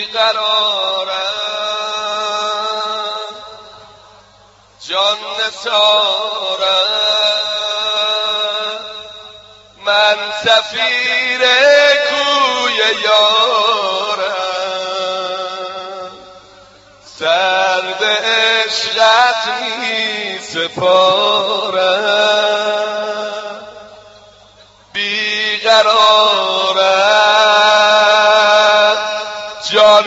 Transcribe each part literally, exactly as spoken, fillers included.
بیقرارم جان نثارم من سفیر کوی یارم سر به عشقت می سپارم بیقرارم جان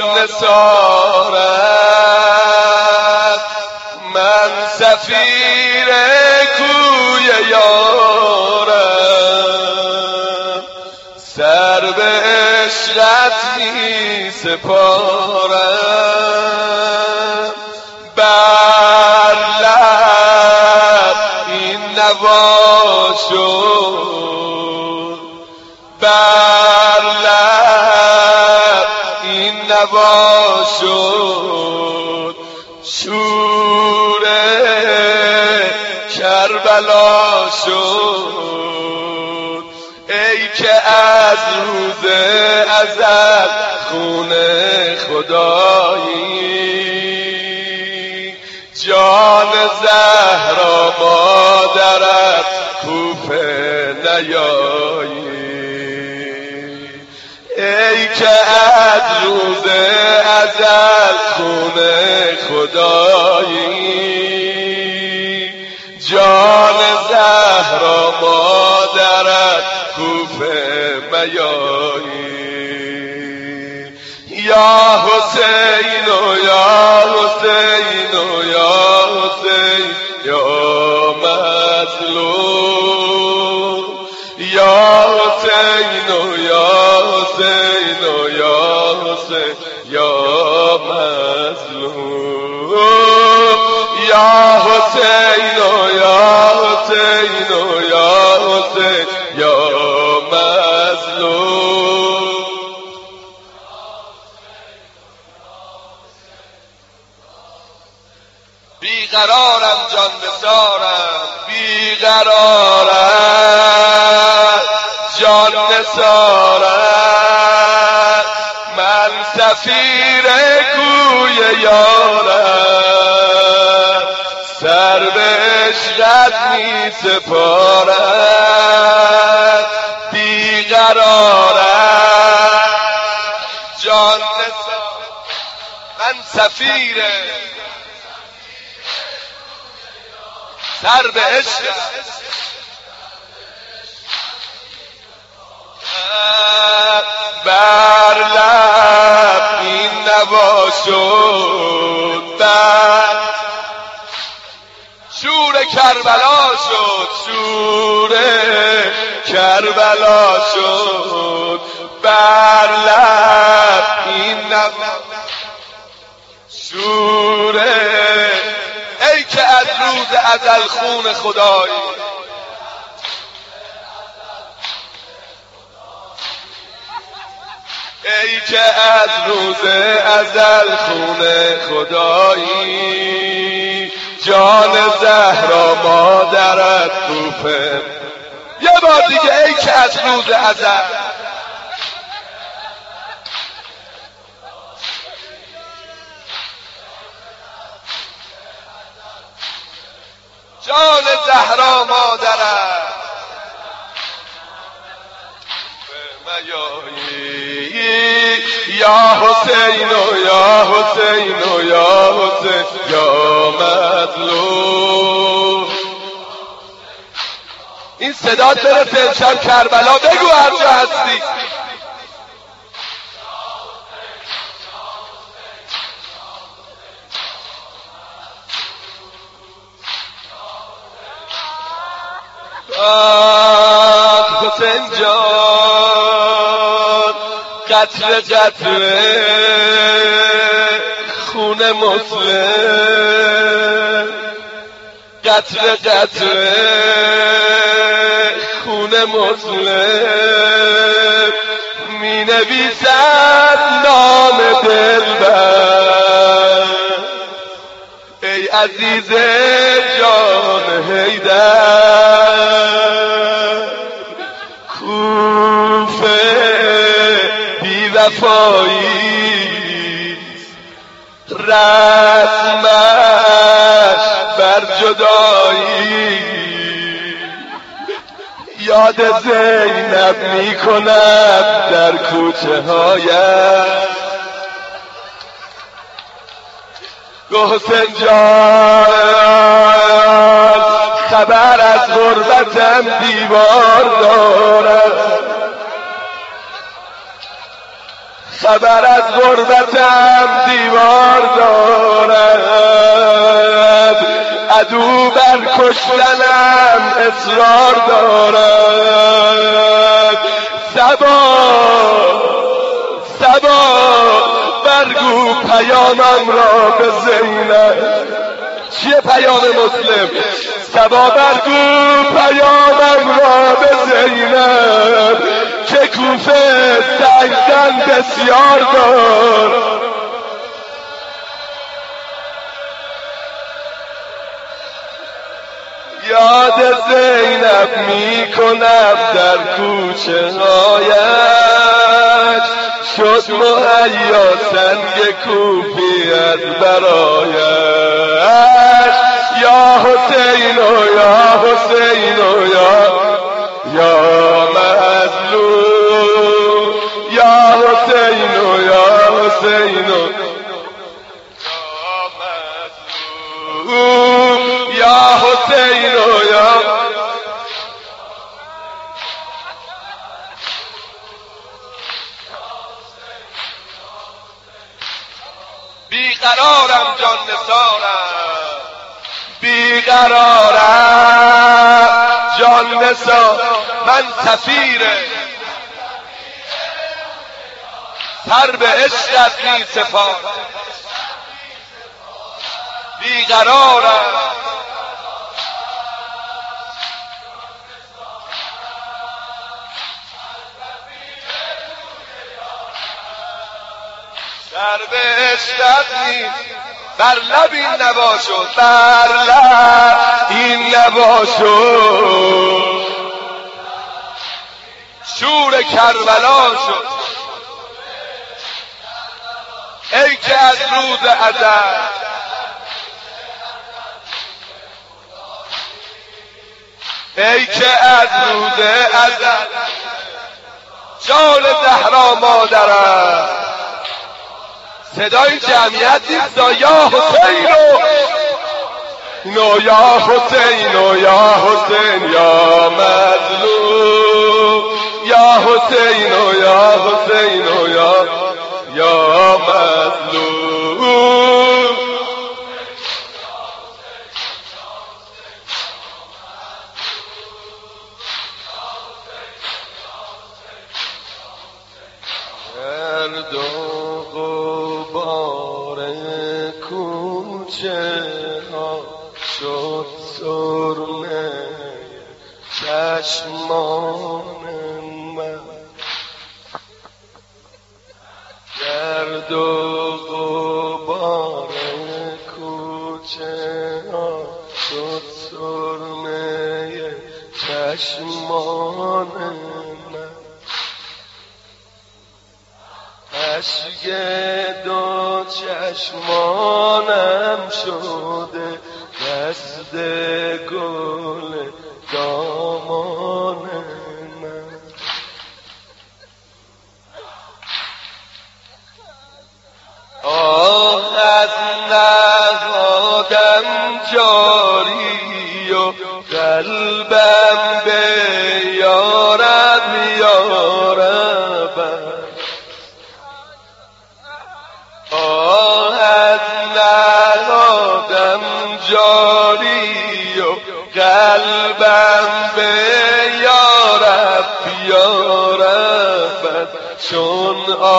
نثارم من سفیر کوی یارم سر به عشقت می سپارم بر لب این نوا شد بر لب این نوا شد شور کربلا شد ای که از روز ازل خون خدایی جان زهرا مادرت کوفه نیایی ای که از روز ازل خون خدایی جان زهرا مادرت کوفه میایی یا حسین و یا حسین و یا حسین یا مظلوم یا حسین و یا حسین و یا حسین یا مظلوم یا حسین و یا حسین و یا حسین یا مظلوم بیقرارم جان نثارم بیقرارم جان نثارم من سفیر کوی یارم سر به عشقت می سپارم بیقرارم جان نثارم من سفیر سر به عشق بر لب این نوا شد بر شور کربلا شد شور کربلا شد بر لب این نوا شور ای که از روز ازل خون خدایی ای که از روز ازل خون خدایی جان زهرا مادرت کوفه یه بار دیگه ای که از روز ازل جان زهرا مادرت یا حسین و یا حسین و یا حسین یا مظلوم این صدا برسه امشب کربلا بگو هر جا هستی حسین جان قطره قطره خون مسلم قطره قطره خون مسلم می نویسد نام دلبر ای عزیز جان حیدر کوفه بی وفایی رسمش بر جدایی یاد زینب می کند در کوچه هایش حسین جان خبر از غربتم دیوار دارد خبر از غربتم دیوار دارد عدو بر کشتنم اصرار دارد صبا صبا برگو پیامم را به زینب چیه پیام مسلم صبا برگو پیامم را به زینب که کوفه سنگزن بسیار دار یاد زینب می کنم در کوچه هایش شد مهیا سنگ کوفیت برایش یا حسین و یا حسین و یا یا مظلوم یا حسین و یا حسین و یا حسین و یا بیقرارم جان نثارم بیقرارم جان نثار من سفیر سر به عشقت می سپارم بیقرارم سر به عشقت نیست بر لب این نوا شد بر لب این نوا شد شور کربلا شد ای که از روز ازل ای که از روز ازل جان زهرا مادرم صدای جمعیت نیست یا حسین نو یا حسین و یا حسین یا مظلوم یا حسین و یا حسین و یا یا مظلوم گرد و غبار کوچه ها شد سرمه چشمان من گرد و غبار کوچه ها شد سرمه چشمان من اشک دو چشمانم شده دست گل دامان من آه از نهادم جاری و قلبم به یارب یاربم آه از نهادم جاری و قلبم به یارب یاربم چون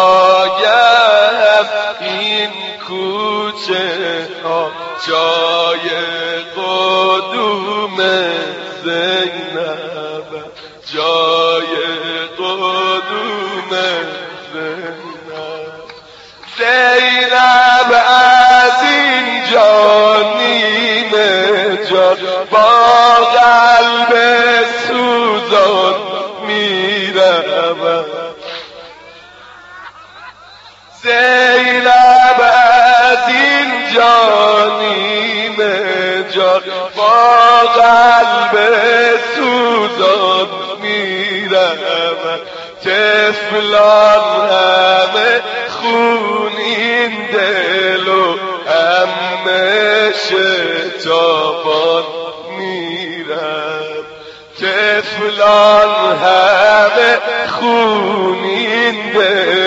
آگهم این کوچه ها جای قدوم زینب جای قدوم زینب زینب از اینجا نیمه جان با قلب سوزان میرم زینب از این جان با قلب سوزان میرم طفلان همه خونین دل و همه شتابان میرم طفلان همه خونین دل